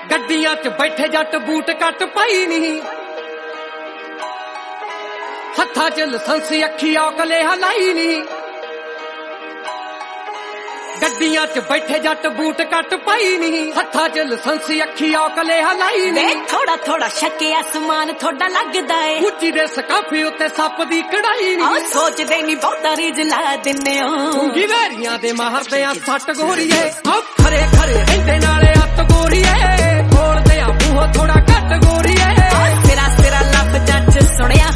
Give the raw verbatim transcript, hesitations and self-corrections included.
गड्डियां च बैठे जट बूट कट पाई नहीं, हत्था च लसंस अखी औकले हलाई नहीं। गड्डियां च बैठे जट बूट कट पाई नहीं, हत्था च लसंस अखी औकले हलाई नहीं। थोड़ा थोड़ा शके आसमान थोड़ा लगदा है, उच्ची दे सकाफे उत्ते सप दी कढ़ाई नहीं। सोचदे नहीं बहुता रीज ला दिन्ने हो, गिवेरियां दे मारदे आ सट गोरीए। ओ खरे खरे रहिंदे नाले अत गोरीए, खोलदे आ बूहो थोड़ा घट गोरीए। सिरा सिरा लब जट सुनिया